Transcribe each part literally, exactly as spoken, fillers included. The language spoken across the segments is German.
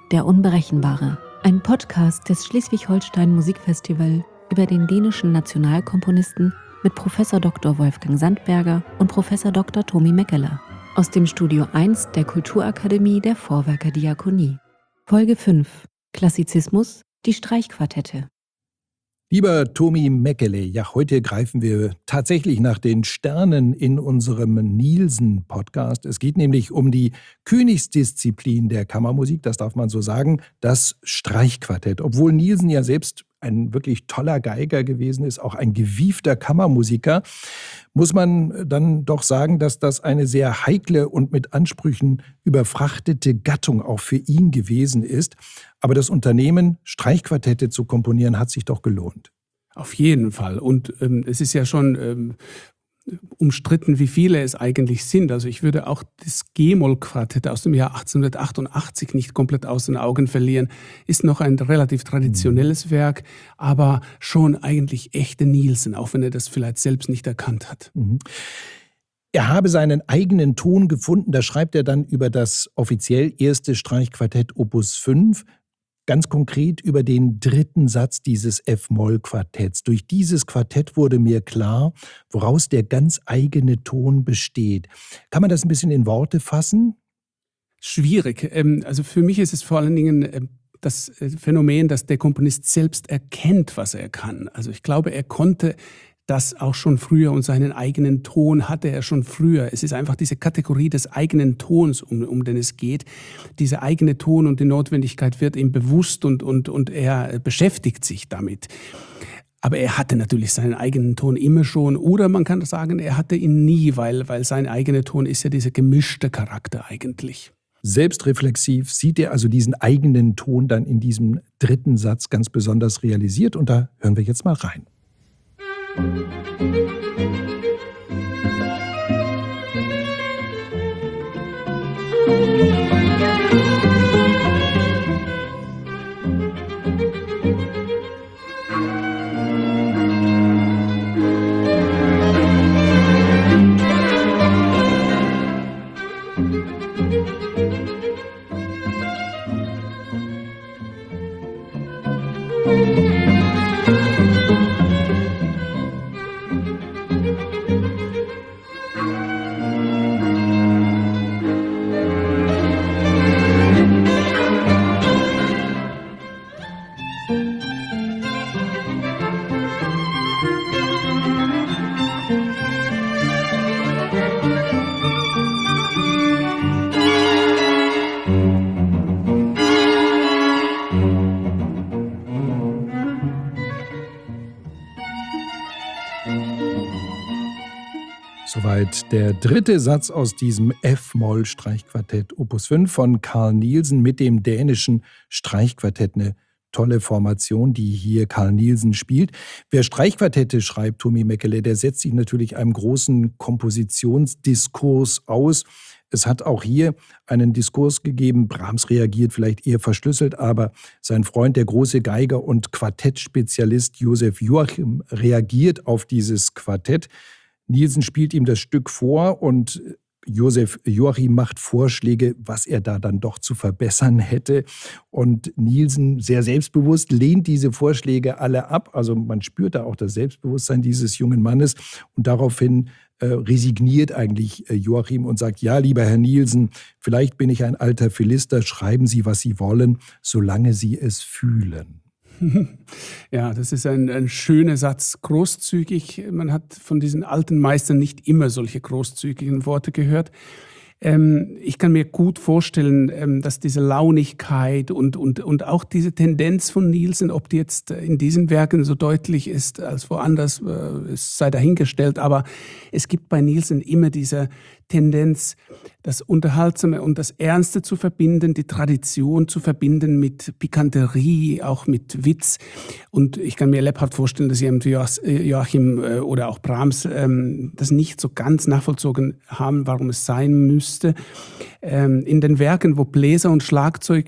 Der Unberechenbare, ein Podcast des Schleswig-Holstein Musikfestival über den dänischen Nationalkomponisten mit Professor Doktor Wolfgang Sandberger und Professor Doktor Tomi Mäkelä aus dem Studio eins der Kulturakademie der Vorwerker Diakonie. Folge fünf: Klassizismus, die Streichquartette. Lieber Tomi Mäkelä, ja, heute greifen wir tatsächlich nach den Sternen in unserem Nielsen-Podcast. Es geht nämlich um die Königsdisziplin der Kammermusik, das darf man so sagen, das Streichquartett. Obwohl Nielsen ja selbst ein wirklich toller Geiger gewesen ist, auch ein gewiefter Kammermusiker, muss man dann doch sagen, dass das eine sehr heikle und mit Ansprüchen überfrachtete Gattung auch für ihn gewesen ist. Aber das Unternehmen, Streichquartette zu komponieren, hat sich doch gelohnt. Auf jeden Fall. Und ähm, es ist ja schon ähm, umstritten, wie viele es eigentlich sind. Also ich würde auch das G-Moll-Quartett aus dem Jahr achtzehnhundertachtundachtzig nicht komplett aus den Augen verlieren. Ist noch ein relativ traditionelles mhm. Werk, aber schon eigentlich echte Nielsen, auch wenn er das vielleicht selbst nicht erkannt hat. Mhm. Er habe seinen eigenen Ton gefunden, da schreibt er dann über das offiziell erste Streichquartett Opus fünf, ganz konkret über den dritten Satz dieses F-Moll-Quartetts. Durch dieses Quartett wurde mir klar, woraus der ganz eigene Ton besteht. Kann man das ein bisschen in Worte fassen? Schwierig. Also für mich ist es vor allen Dingen das Phänomen, dass der Komponist selbst erkennt, was er kann. Also ich glaube, er konnte das auch schon früher und seinen eigenen Ton hatte er schon früher. Es ist einfach diese Kategorie des eigenen Tons, um, um den es geht. Dieser eigene Ton und die Notwendigkeit wird ihm bewusst und, und, und er beschäftigt sich damit. Aber er hatte natürlich seinen eigenen Ton immer schon. Oder man kann sagen, er hatte ihn nie, weil, weil sein eigener Ton ist ja dieser gemischte Charakter eigentlich. Selbstreflexiv sieht er also diesen eigenen Ton dann in diesem dritten Satz ganz besonders realisiert. Und da hören wir jetzt mal rein. Soweit der dritte Satz aus diesem F-Moll-Streichquartett Opus fünf von Carl Nielsen mit dem dänischen Streichquartett. Eine tolle Formation, die hier Carl Nielsen spielt. Wer Streichquartette schreibt, Tomi Mäkelä, der setzt sich natürlich einem großen Kompositionsdiskurs aus. Es hat auch hier einen Diskurs gegeben. Brahms reagiert vielleicht eher verschlüsselt, aber sein Freund, der große Geiger und Quartettspezialist Josef Joachim, reagiert auf dieses Quartett. Nielsen spielt ihm das Stück vor und Josef Joachim macht Vorschläge, was er da dann doch zu verbessern hätte. Und Nielsen, sehr selbstbewusst, lehnt diese Vorschläge alle ab. Also man spürt da auch das Selbstbewusstsein dieses jungen Mannes. Und daraufhin äh, resigniert eigentlich äh, Joachim und sagt, ja, lieber Herr Nielsen, vielleicht bin ich ein alter Philister, schreiben Sie, was Sie wollen, solange Sie es fühlen. Ja, das ist ein, ein schöner Satz, großzügig. Man hat von diesen alten Meistern nicht immer solche großzügigen Worte gehört. Ähm, ich kann mir gut vorstellen, ähm, dass diese Launigkeit und, und, und auch diese Tendenz von Nielsen, ob die jetzt in diesen Werken so deutlich ist als woanders, äh, es sei dahingestellt. Aber es gibt bei Nielsen immer diese Tendenz, das Unterhaltsame und das Ernste zu verbinden, die Tradition zu verbinden mit Pikanterie, auch mit Witz. Und ich kann mir lebhaft vorstellen, dass Joachim oder auch Brahms das nicht so ganz nachvollzogen haben, warum es sein müsste. In den Werken, wo Bläser und Schlagzeug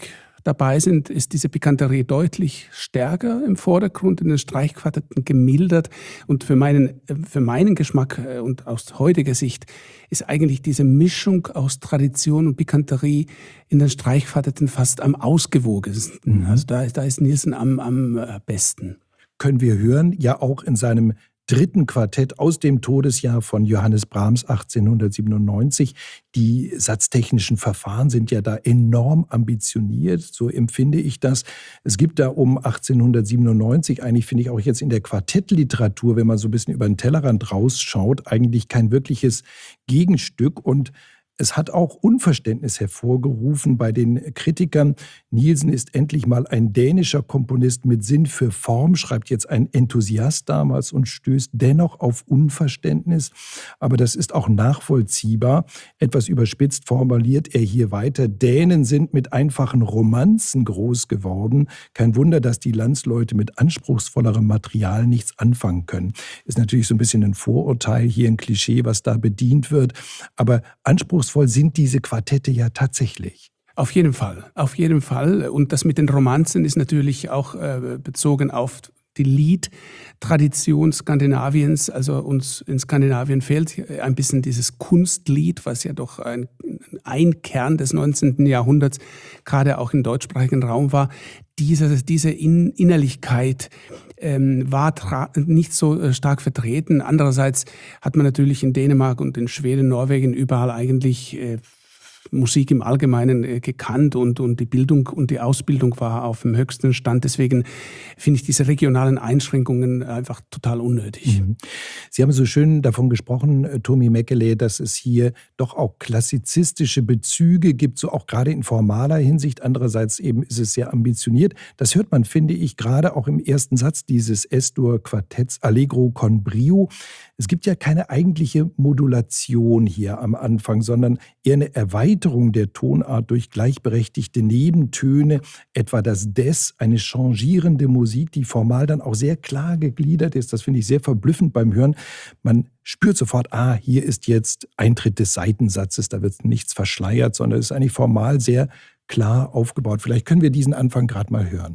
dabei sind, ist diese Pikanterie deutlich stärker im Vordergrund, in den Streichquartetten gemildert. Und für meinen, für meinen Geschmack und aus heutiger Sicht ist eigentlich diese Mischung aus Tradition und Pikanterie in den Streichquartetten fast am ausgewogensten. Mhm. Also da, da ist Nielsen am, am besten. Können wir hören, ja auch in seinem dritten Quartett aus dem Todesjahr von Johannes Brahms achtzehnhundertsiebenundneunzig. Die satztechnischen Verfahren sind ja da enorm ambitioniert, so empfinde ich das. Es gibt da um achtzehnhundertsiebenundneunzig, eigentlich finde ich auch jetzt in der Quartettliteratur, wenn man so ein bisschen über den Tellerrand rausschaut, eigentlich kein wirkliches Gegenstück, und es hat auch Unverständnis hervorgerufen bei den Kritikern. Nielsen ist endlich mal ein dänischer Komponist mit Sinn für Form, schreibt jetzt ein Enthusiast damals, und stößt dennoch auf Unverständnis. Aber das ist auch nachvollziehbar. Etwas überspitzt formuliert er hier weiter: Dänen sind mit einfachen Romanzen groß geworden. Kein Wunder, dass die Landsleute mit anspruchsvollerem Material nichts anfangen können. Ist natürlich so ein bisschen ein Vorurteil, hier ein Klischee, was da bedient wird. Aber anspruchsvoll sind diese Quartette ja tatsächlich. Auf jeden Fall, auf jeden Fall. Und das mit den Romanzen ist natürlich auch äh, bezogen auf die Liedtradition Skandinaviens. Also uns in Skandinavien fehlt ein bisschen dieses Kunstlied, was ja doch ein, ein Kern des neunzehnten Jahrhunderts gerade auch im deutschsprachigen Raum war. Diese, diese In Innerlichkeit ähm, war nicht so äh, stark vertreten. Andererseits hat man natürlich in Dänemark und in Schweden, Norwegen überall eigentlich äh, Musik im Allgemeinen äh, gekannt, und, und die Bildung und die Ausbildung war auf dem höchsten Stand. Deswegen finde ich diese regionalen Einschränkungen einfach total unnötig. Mhm. Sie haben so schön davon gesprochen, Tomi Mäkelä, dass es hier doch auch klassizistische Bezüge gibt, so auch gerade in formaler Hinsicht. Andererseits eben ist es sehr ambitioniert. Das hört man, finde ich, gerade auch im ersten Satz dieses Es-Dur-Quartetts Allegro con brio. Es gibt ja keine eigentliche Modulation hier am Anfang, sondern eher eine Erweiterung der Tonart durch gleichberechtigte Nebentöne, etwa das Des, eine changierende Musik, die formal dann auch sehr klar gegliedert ist. Das finde ich sehr verblüffend beim Hören. Man spürt sofort, ah, hier ist jetzt Eintritt des Seitensatzes, da wird nichts verschleiert, sondern es ist eigentlich formal sehr klar aufgebaut. Vielleicht können wir diesen Anfang gerade mal hören.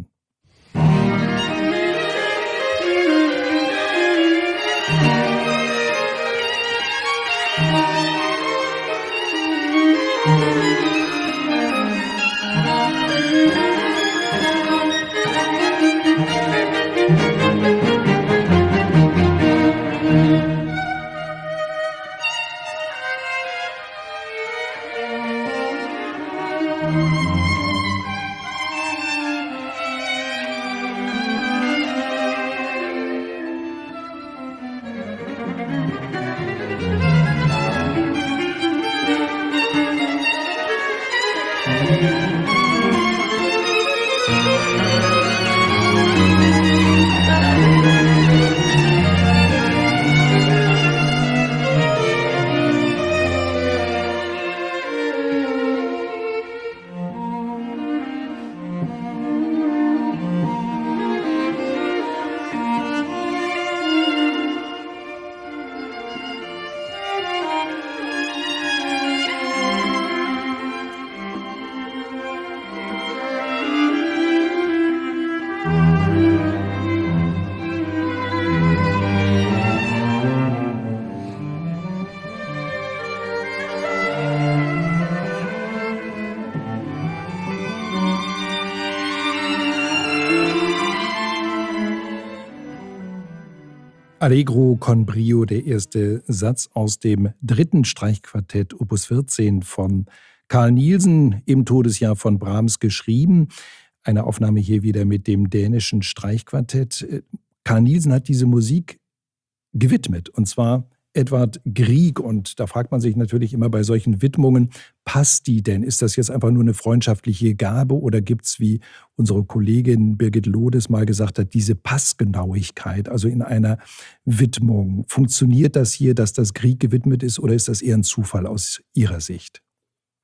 Allegro con brio, der erste Satz aus dem dritten Streichquartett Opus vierzehn von Carl Nielsen, im Todesjahr von Brahms geschrieben. Eine Aufnahme hier wieder mit dem dänischen Streichquartett. Carl Nielsen hat diese Musik gewidmet, und zwar Edvard Grieg. Und da fragt man sich natürlich immer bei solchen Widmungen, passt die denn? Ist das jetzt einfach nur eine freundschaftliche Gabe, oder gibt es, wie unsere Kollegin Birgit Lodes mal gesagt hat, diese Passgenauigkeit, also in einer Widmung? Funktioniert das hier, dass das Grieg gewidmet ist, oder ist das eher ein Zufall aus Ihrer Sicht?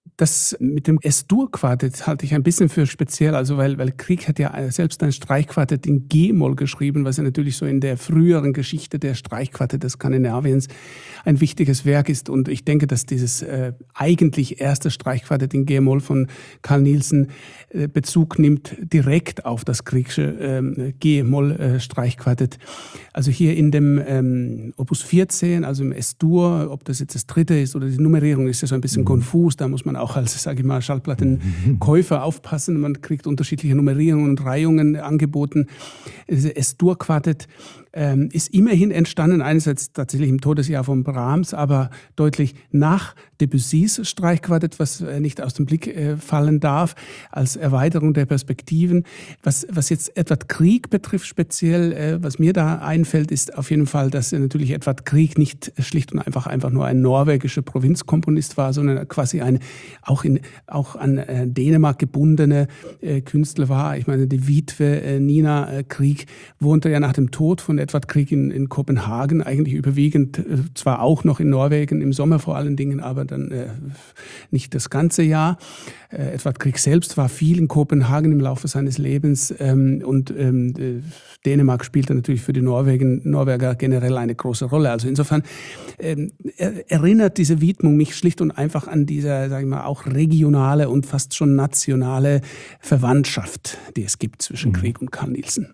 Das mit dem Es-Dur-Quartett halte ich ein bisschen für speziell, also weil, weil Grieg hat ja selbst ein Streichquartett in G-Moll geschrieben, was ja natürlich so in der früheren Geschichte der Streichquartette Skandinaviens ein wichtiges Werk ist. Und ich denke, dass dieses äh, eigentlich erste Streichquartett in G-Moll von Carl Nielsen äh, Bezug nimmt direkt auf das Griegsche äh, G-Moll-Streichquartett. Also hier in dem ähm, Opus vierzehn, also im Es-Dur, ob das jetzt das dritte ist oder die Nummerierung ist ja so ein bisschen mhm. konfus, da muss man auch als, sage ich mal, Schallplattenkäufer aufpassen. Man kriegt unterschiedliche Nummerierungen und Reihungen angeboten. Das Es-Dur-Quartett ähm, ist immerhin entstanden, einerseits tatsächlich im Todesjahr von Brahms, aber deutlich nach Debussys Streichquartett, was äh, nicht aus dem Blick äh, fallen darf, als Erweiterung der Perspektiven. Was, was jetzt Edvard Grieg betrifft speziell, äh, was mir da einfällt, ist auf jeden Fall, dass natürlich Edvard Grieg nicht schlicht und einfach einfach nur ein norwegischer Provinzkomponist war, sondern quasi ein auch, in, auch an äh, Dänemark gebundene äh, Künstler war. Ich meine, die Witwe äh, Nina äh, Grieg wohnte ja nach dem Tod von Edvard Grieg in, in Kopenhagen, eigentlich überwiegend, äh, zwar auch noch in Norwegen, im Sommer vor allen Dingen, aber dann äh, nicht das ganze Jahr. Äh, Edvard Grieg selbst war viel in Kopenhagen im Laufe seines Lebens ähm, und ähm, äh, Dänemark spielte natürlich für die Norwegen, Norweger generell eine große Rolle. Also insofern ähm, er, erinnert diese Widmung mich schlicht und einfach an diese, sage ich mal, auch regionale und fast schon nationale Verwandtschaft, die es gibt zwischen mhm. Grieg und Carl Nielsen.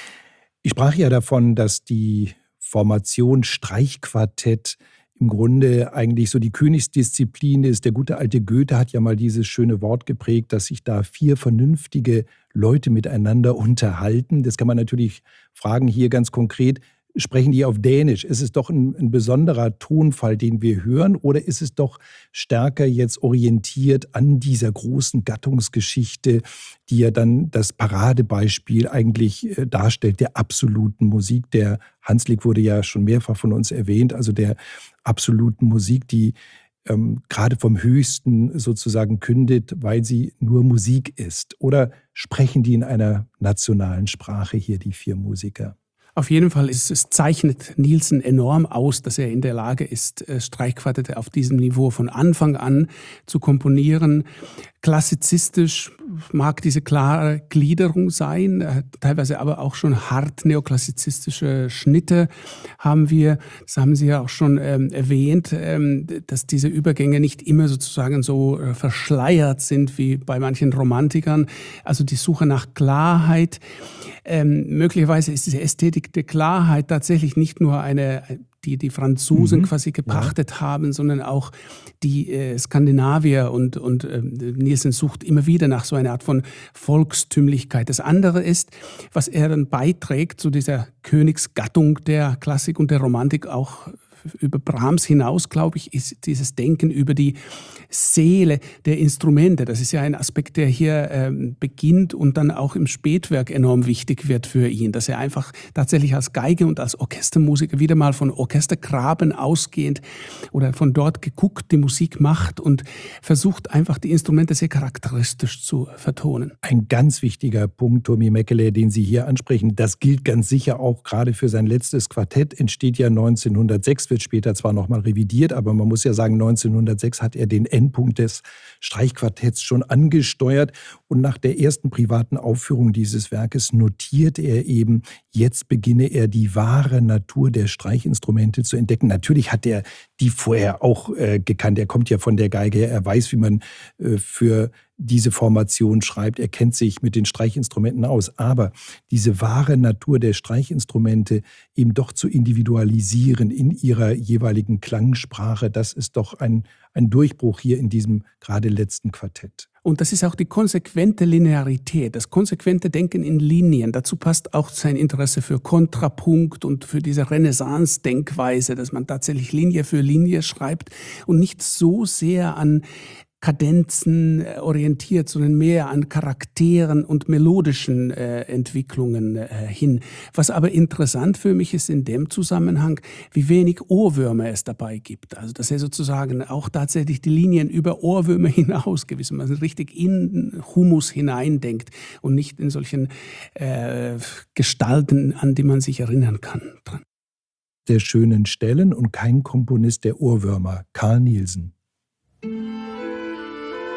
Ich sprach ja davon, dass die Formation Streichquartett im Grunde eigentlich so die Königsdisziplin ist. Der gute alte Goethe hat ja mal dieses schöne Wort geprägt, dass sich da vier vernünftige Leute miteinander unterhalten. Das kann man natürlich fragen hier ganz konkret. Sprechen die auf Dänisch? Ist es doch ein, ein besonderer Tonfall, den wir hören? Oder ist es doch stärker jetzt orientiert an dieser großen Gattungsgeschichte, die ja dann das Paradebeispiel eigentlich äh, darstellt, der absoluten Musik? Der Hanslick wurde ja schon mehrfach von uns erwähnt, also der absoluten Musik, die ähm, gerade vom Höchsten sozusagen kündet, weil sie nur Musik ist. Oder sprechen die in einer nationalen Sprache hier, die vier Musiker? Auf jeden Fall ist es, zeichnet Nielsen enorm aus, dass er in der Lage ist, Streichquartette auf diesem Niveau von Anfang an zu komponieren. Klassizistisch mag diese klare Gliederung sein, teilweise aber auch schon hart neoklassizistische Schnitte haben wir. Das haben Sie ja auch schon ähm, erwähnt, ähm, dass diese Übergänge nicht immer sozusagen so äh, verschleiert sind wie bei manchen Romantikern. Also die Suche nach Klarheit. Ähm, möglicherweise ist diese Ästhetik der Klarheit tatsächlich nicht nur eine, die die Franzosen mhm. quasi gepachtet ja. haben, sondern auch die äh, Skandinavier und, und äh, Nielsen sucht immer wieder nach so einer Art von Volkstümlichkeit. Das andere ist, was er dann beiträgt zu dieser Königsgattung der Klassik und der Romantik, auch über Brahms hinaus, glaube ich, ist dieses Denken über die Seele der Instrumente. Das ist ja ein Aspekt, der hier ähm, beginnt und dann auch im Spätwerk enorm wichtig wird für ihn, dass er einfach tatsächlich als Geige und als Orchestermusiker wieder mal von Orchestergraben ausgehend oder von dort geguckt die Musik macht und versucht einfach die Instrumente sehr charakteristisch zu vertonen. Ein ganz wichtiger Punkt, Tomi Mäkelä, den Sie hier ansprechen, das gilt ganz sicher auch gerade für sein letztes Quartett, entsteht ja neunzehnhundertsechs, wird später zwar nochmal revidiert, aber man muss ja sagen, neunzehnhundertsechs hat er den Endpunkt des Streichquartetts schon angesteuert und nach der ersten privaten Aufführung dieses Werkes notiert er eben, jetzt beginne er die wahre Natur der Streichinstrumente zu entdecken. Natürlich hat er die vorher auch äh, gekannt, er kommt ja von der Geige her, er weiß, wie man äh, für diese Formation schreibt, er kennt sich mit den Streichinstrumenten aus. Aber diese wahre Natur der Streichinstrumente eben doch zu individualisieren in ihrer jeweiligen Klangsprache, das ist doch ein, ein Durchbruch hier in diesem gerade letzten Quartett. Und das ist auch die konsequente Linearität, das konsequente Denken in Linien. Dazu passt auch sein Interesse für Kontrapunkt und für diese Renaissance-Denkweise, dass man tatsächlich Linie für Linie schreibt und nicht so sehr an Kadenzen orientiert, sondern mehr an Charakteren und melodischen äh, Entwicklungen äh, hin. Was aber interessant für mich ist in dem Zusammenhang, wie wenig Ohrwürmer es dabei gibt. Also dass er sozusagen auch tatsächlich die Linien über Ohrwürmer hinaus gewissermaßen richtig in Humus hineindenkt und nicht in solchen äh, Gestalten, an die man sich erinnern kann. Dran. Der schönen Stellen und kein Komponist der Ohrwürmer, Carl Nielsen.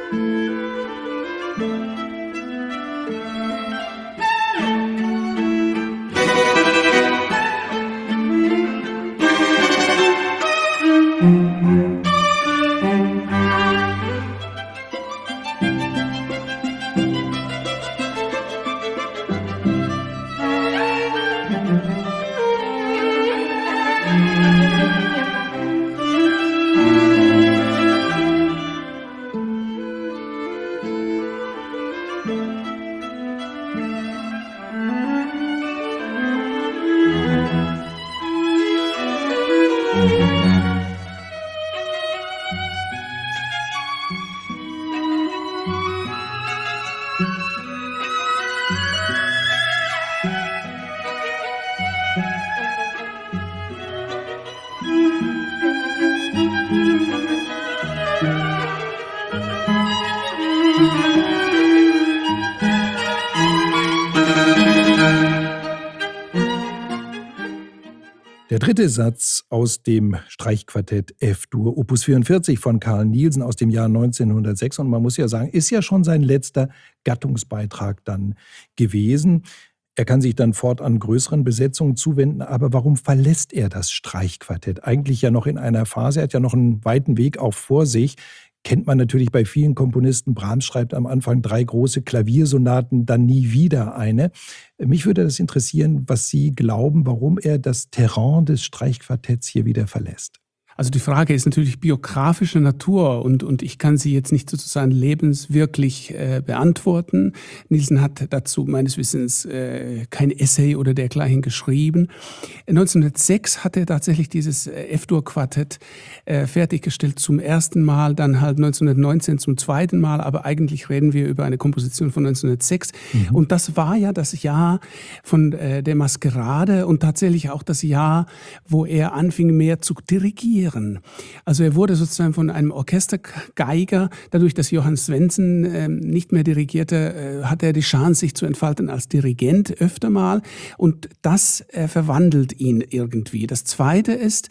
Der dritte Satz aus dem Streichquartett F-Dur, Opus vierundvierzig von Carl Nielsen aus dem Jahr neunzehnhundertsechs. Und man muss ja sagen, ist ja schon sein letzter Gattungsbeitrag dann gewesen. Er kann sich dann fortan größeren Besetzungen zuwenden. Aber warum verlässt er das Streichquartett? Eigentlich ja noch in einer Phase, er hat ja noch einen weiten Weg auch vor sich. Kennt man natürlich bei vielen Komponisten. Brahms schreibt am Anfang drei große Klaviersonaten, dann nie wieder eine. Mich würde das interessieren, was Sie glauben, warum er das Terrain des Streichquartetts hier wieder verlässt. Also die Frage ist natürlich biografischer Natur und, und ich kann sie jetzt nicht sozusagen lebenswirklich äh, beantworten. Nielsen hat dazu meines Wissens äh, kein Essay oder dergleichen geschrieben. neunzehnhundertsechs hat er tatsächlich dieses F-Dur-Quartett äh, fertiggestellt zum ersten Mal, dann halt neunzehnhundertneunzehn zum zweiten Mal, aber eigentlich reden wir über eine Komposition von neunzehnhundertsechs. Mhm. Und das war ja das Jahr von äh, der Maskerade und tatsächlich auch das Jahr, wo er anfing mehr zu dirigieren. Also er wurde sozusagen von einem Orchestergeiger, dadurch, dass Johann Svendsen äh, nicht mehr dirigierte, äh, hatte er die Chance, sich zu entfalten als Dirigent öfter mal und das äh, verwandelt ihn irgendwie. Das Zweite ist,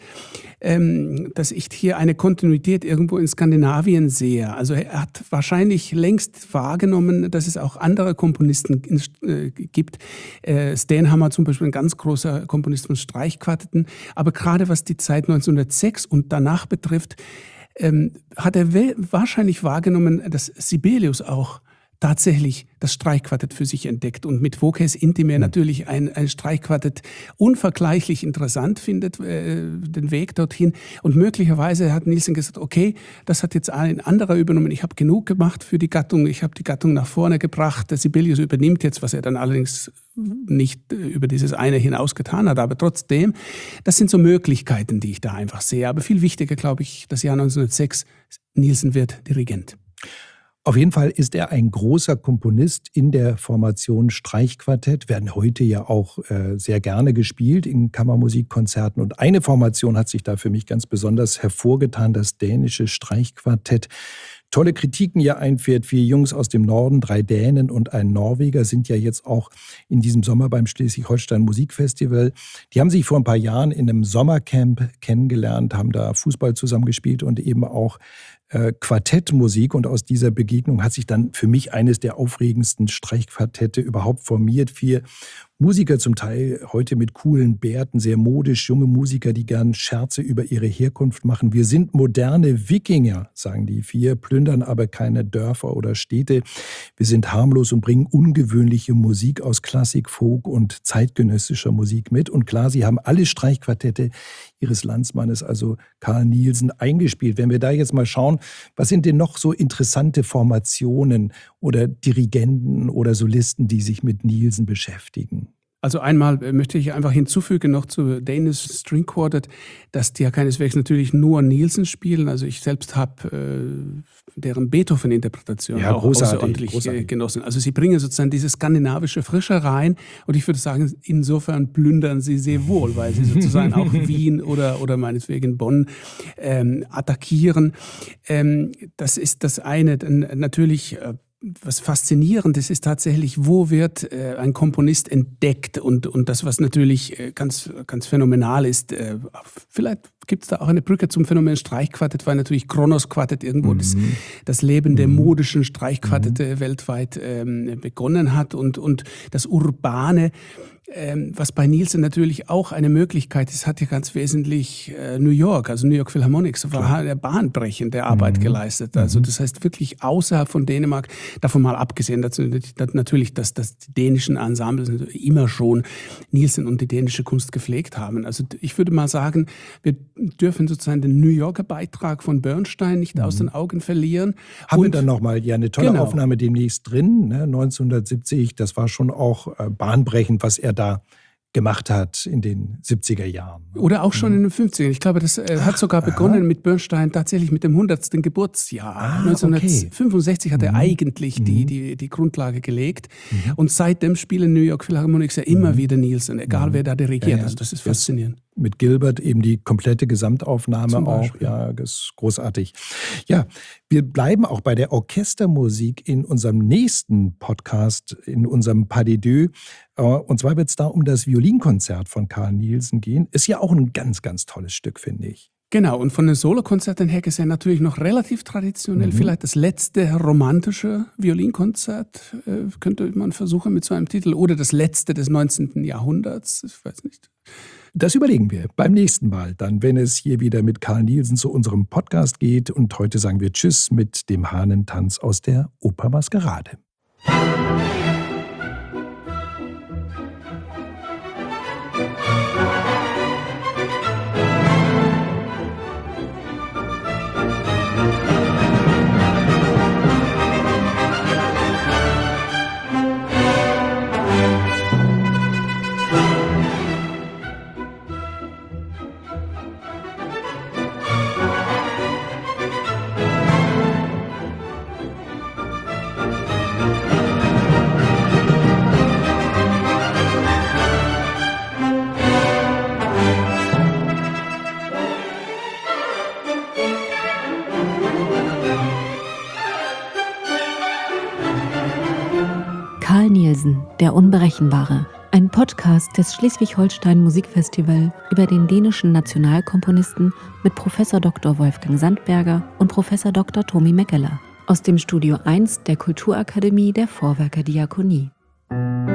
ähm, dass ich hier eine Kontinuität irgendwo in Skandinavien sehe. Also er hat wahrscheinlich längst wahrgenommen, dass es auch andere Komponisten äh, gibt. Äh, Stenhammar zum Beispiel, ein ganz großer Komponist von Streichquartetten. Aber gerade was die Zeit neunzehnhundertsechs und danach betrifft, ähm, hat er wahrscheinlich wahrgenommen, dass Sibelius auch tatsächlich das Streichquartett für sich entdeckt und mit Voces Intime natürlich ein, ein Streichquartett unvergleichlich interessant findet, äh, den Weg dorthin. Und möglicherweise hat Nielsen gesagt, okay, das hat jetzt ein anderer übernommen, ich habe genug gemacht für die Gattung, ich habe die Gattung nach vorne gebracht, der Sibelius übernimmt jetzt, was er dann allerdings nicht über dieses eine hinaus getan hat, aber trotzdem, das sind so Möglichkeiten, die ich da einfach sehe. Aber viel wichtiger, glaube ich, das Jahr neunzehnhundertsechs, Nielsen wird Dirigent. Auf jeden Fall ist er ein großer Komponist in der Formation Streichquartett, werden heute ja auch äh, sehr gerne gespielt in Kammermusikkonzerten. Und eine Formation hat sich da für mich ganz besonders hervorgetan, das dänische Streichquartett. Tolle Kritiken ja einfährt, vier Jungs aus dem Norden, drei Dänen und ein Norweger sind ja jetzt auch in diesem Sommer beim Schleswig-Holstein Musikfestival. Die haben sich vor ein paar Jahren in einem Sommercamp kennengelernt, haben da Fußball zusammengespielt und eben auch äh, Quartettmusik. Und aus dieser Begegnung hat sich dann für mich eines der aufregendsten Streichquartette überhaupt formiert. Vier Musiker zum Teil heute mit coolen Bärten, sehr modisch, junge Musiker, die gern Scherze über ihre Herkunft machen. Wir sind moderne Wikinger, sagen die vier, plündern aber keine Dörfer oder Städte. Wir sind harmlos und bringen ungewöhnliche Musik aus Klassik, Folk und zeitgenössischer Musik mit. Und klar, sie haben alle Streichquartette ihres Landsmannes, also Carl Nielsen, eingespielt. Wenn wir da jetzt mal schauen, was sind denn noch so interessante Formationen oder Dirigenten oder Solisten, die sich mit Nielsen beschäftigen? Also einmal möchte ich einfach hinzufügen noch zu Danish String Quartet, dass die ja keineswegs natürlich nur Nielsen spielen. Also ich selbst habe äh, deren Beethoven-Interpretation ja, auch großartig, außerordentlich großartig. genossen. Also sie bringen sozusagen diese skandinavische Frische rein und ich würde sagen, insofern plündern sie sehr wohl, weil sie sozusagen auch Wien oder, oder meinetwegen Bonn ähm, attackieren. Ähm, das ist das eine. Dann natürlich äh, was Faszinierendes ist tatsächlich, wo wird äh, ein Komponist entdeckt und, und das, was natürlich äh, ganz, ganz phänomenal ist, äh, vielleicht gibt es da auch eine Brücke zum Phänomen Streichquartett, weil natürlich Kronos Quartett irgendwo mhm. das, das Leben der modischen Streichquartette mhm. weltweit ähm, begonnen hat und, und das Urbane, ähm, was bei Nielsen natürlich auch eine Möglichkeit ist, hat ja ganz wesentlich äh, New York, also New York Philharmonics, war der bahnbrechende Arbeit mhm. geleistet. Also das heißt wirklich außerhalb von Dänemark, davon mal abgesehen, dazu, dass natürlich, dass, dass die dänischen Ensembles immer schon Nielsen und die dänische Kunst gepflegt haben. Also ich würde mal sagen, wir dürfen sozusagen den New Yorker Beitrag von Bernstein nicht mhm. aus den Augen verlieren. Haben und, wir dann nochmal ja eine tolle genau. Aufnahme demnächst drin, ne? neunzehnhundertsiebzig, das war schon auch äh, bahnbrechend, was er da gemacht hat in den siebziger Jahren. Oder auch schon in den fünfzigern. Ich glaube, das äh, hat sogar begonnen Aha. mit Bernstein tatsächlich mit dem hundertsten Geburtsjahr. Ah, neunzehnhundertfünfundsechzig okay. hat er mhm. eigentlich mhm. die, die, die Grundlage gelegt. Mhm. Und seitdem spielen New York Philharmonics ja immer mhm. wieder Nielsen, egal mhm. wer da dirigiert. Ja, ja. Also das ist das faszinierend. mit Gilbert eben die komplette Gesamtaufnahme auch. Ja, das ist großartig. Ja, wir bleiben auch bei der Orchestermusik in unserem nächsten Podcast, in unserem Pas de Deux. Und zwar wird es da um das Violinkonzert von Carl Nielsen gehen. Ist ja auch ein ganz, ganz tolles Stück, finde ich. Genau, und von den Solokonzerten her gesehen natürlich noch relativ traditionell. Mhm. Vielleicht das letzte romantische Violinkonzert äh, könnte man versuchen mit so einem Titel. Oder das letzte des neunzehnten Jahrhunderts, ich weiß nicht. Das überlegen wir beim nächsten Mal, dann, wenn es hier wieder mit Carl Nielsen zu unserem Podcast geht. Und heute sagen wir Tschüss mit dem Hahnentanz aus der Oper Maskerade. Carl Nielsen, der Unberechenbare. Ein Podcast des Schleswig-Holstein Musikfestival über den dänischen Nationalkomponisten mit Professor Doktor Wolfgang Sandberger und Professor Doktor Tomi Mäkeler aus dem Studio eins der Kulturakademie der Vorwerker Diakonie.